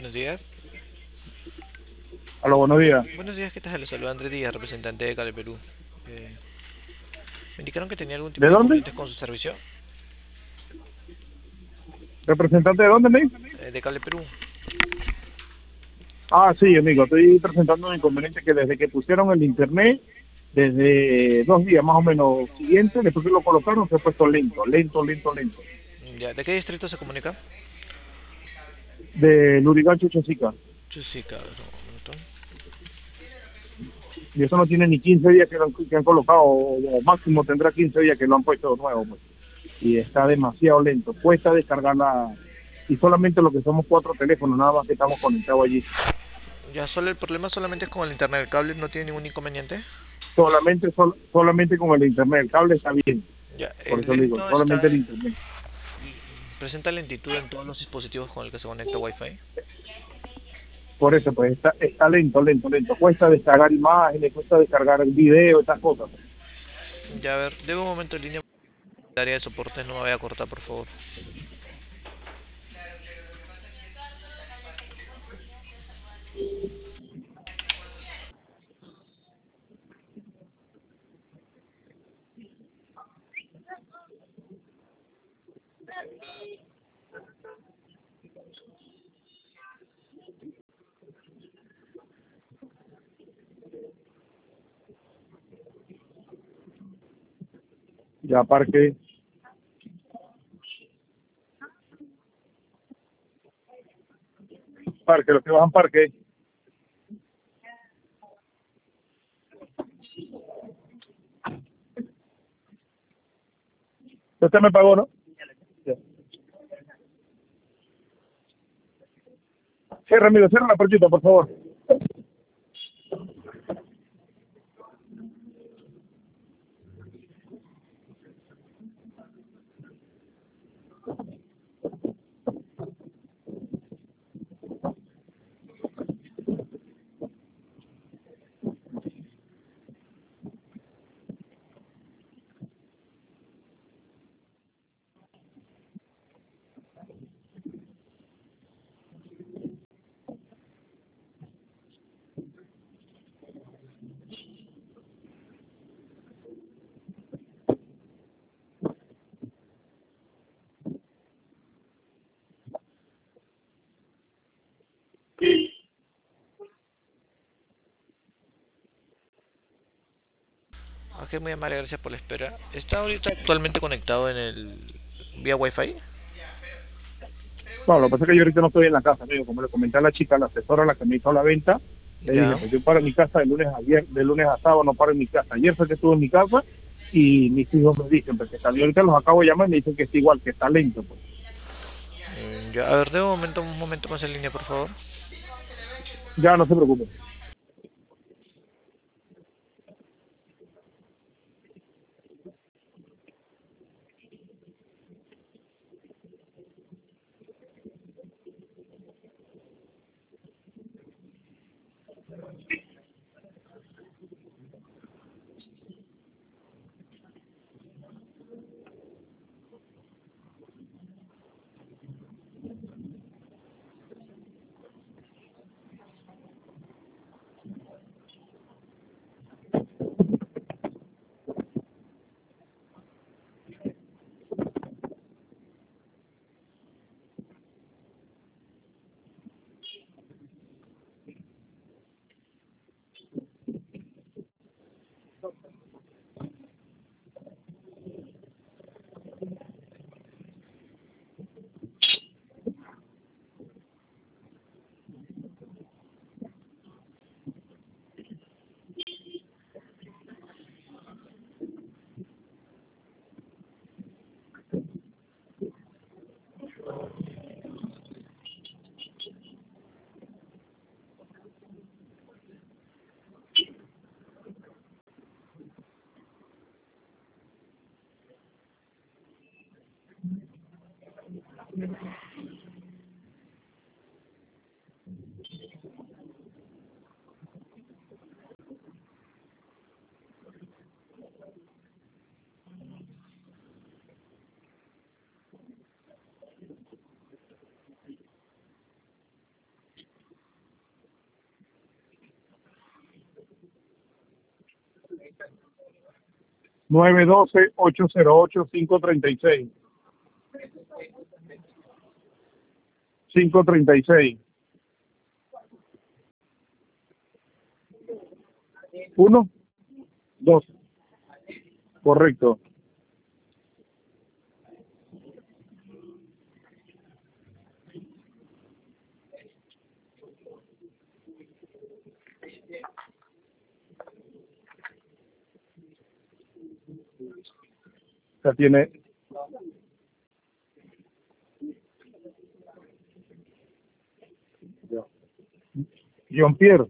buenos días. Hola, buenos días. Buenos días, ¿qué tal? Les saluda Andrés Díaz, representante de Cali, Perú. Eh, Me indicaron que tenía algún ¿De tipo de dónde? inconvenientes con su servicio. ¿Representante de dónde, me? De Cali, Perú. Ah, sí, amigo, estoy presentando un inconveniente que desde que pusieron el internet, desde 2 días más o menos siguientes, después que lo colocaron, se ha puesto lento, lento, lento, lento. Ya, ¿de qué distrito se comunica? De Lurigancho, Chosica. Chusica, a ver, un minuto. Y eso no tiene ni 15 días que han colocado, o máximo tendrá 15 días que lo han puesto de nuevo, pues. Y está demasiado lento. Cuesta descargarla. Y solamente lo que somos 4 teléfonos, nada más que estamos conectados allí. Ya, solo el problema solamente es con el internet. El cable no tiene ningún inconveniente. Solamente con el internet. El cable está bien. Ya, Por el eso le digo, lento está. solamente el internet. Presenta lentitud en todos los dispositivos con el que se conecta Wi-Fi. Por eso, pues está lento, lento, lento. Cuesta descargar imágenes, cuesta descargar video, estas cosas. Ya, a ver, debe un momento en línea. El área de soporte no me vaya a cortar, por favor. Ya parque, parque, los que bajan parque. Usted me pagó, ¿no? Ya. Cierra, amigo, cierra la puertita, por favor. Ok, muy amable, gracias por la espera. ¿Está ahorita actualmente conectado en el vía Wi-Fi? Bueno, lo que pasa es que yo ahorita no estoy en la casa, amigo. Como le comenté a la chica, la asesora, la que me hizo la venta, le dije, Ya. pues yo paro en mi casa de lunes a sábado, no paro en mi casa. Ayer fue que estuve en mi casa y mis hijos me dicen, pues que salió ahorita, los acabo de llamar y me dicen que está igual, que está lento, pues. Ya, a ver, de un momento más en línea, por favor. Ya no se preocupe. 912-808-536. 536. ¿Uno? Dos. Correcto. Ya tiene. Jean Pierre.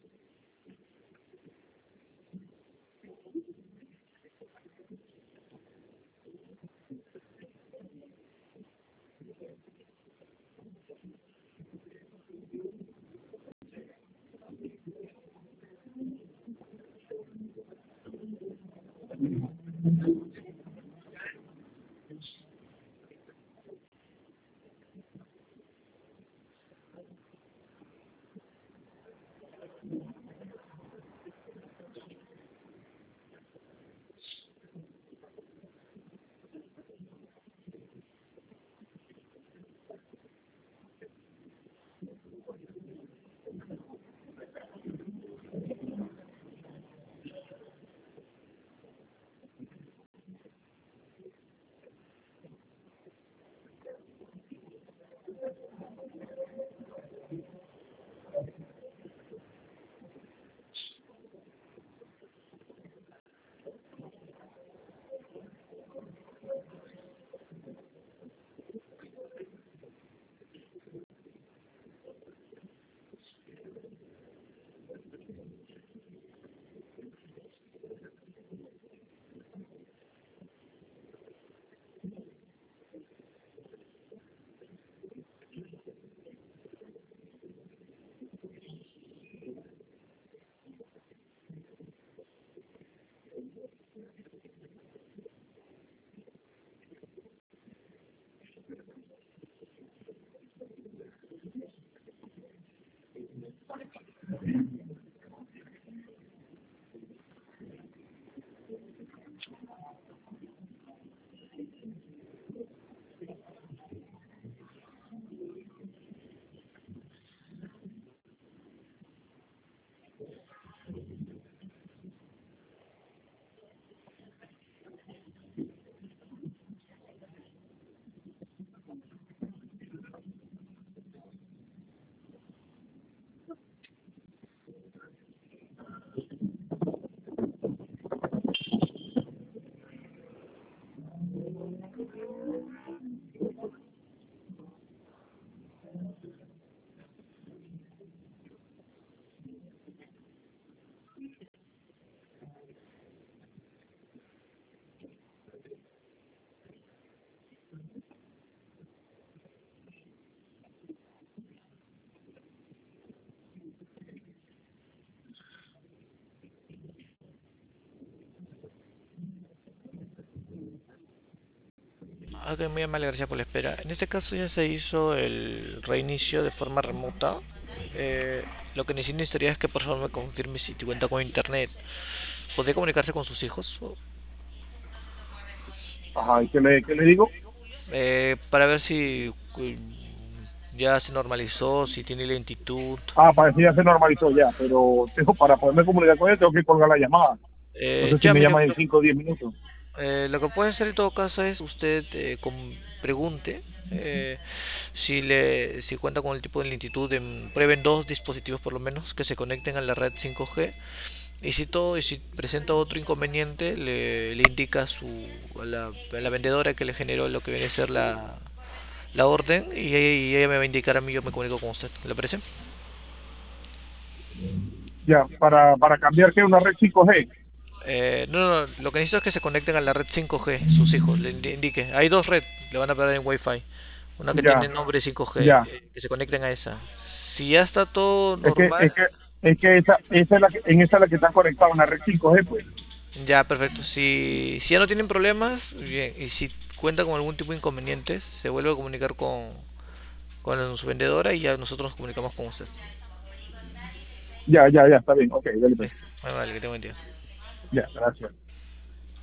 Ok, muy amable, gracias por la espera. En este caso ya se hizo el reinicio de forma remota. Lo que necesitaría es que por favor me confirme si te cuenta con internet. ¿Podría comunicarse con sus hijos? Ajá, ¿y qué le digo? Para ver si ya se normalizó, si tiene lentitud. Parece ya se normalizó ya, pero para poderme comunicar con él tengo que colgar la llamada. No sé si Ya, me mire, llaman en 5 o 10 minutos. lo que puede hacer en todo caso es usted pregunte eh, si cuenta con el tipo de lentitud, prueben dos dispositivos por lo menos que se conecten a la red 5G. Y si presenta otro inconveniente, le indica a la vendedora que le generó lo que viene a ser la orden y ella me va a indicar a mí, yo me comunico con usted. ¿Le parece? Ya, para cambiar que una red 5G. No, lo que necesito es que se conecten a la red 5G, sus hijos, le indique. Hay dos redes, le van a pegar en Wi-Fi. Una que tiene Ya, nombre 5G, ya. que se conecten a esa. Si ya está todo Es que, normal, es que, es que esa es en esa es la que está conectada una red 5G, pues. ya perfecto. Si ya no tienen problemas, bien. Y si cuentan con algún tipo de inconvenientes, se vuelve a comunicar con su vendedora y ya nosotros nos comunicamos con usted. Ya, está bien. Ok, dale pues. Listo. Vale, que tengo buen día. Ya, gracias.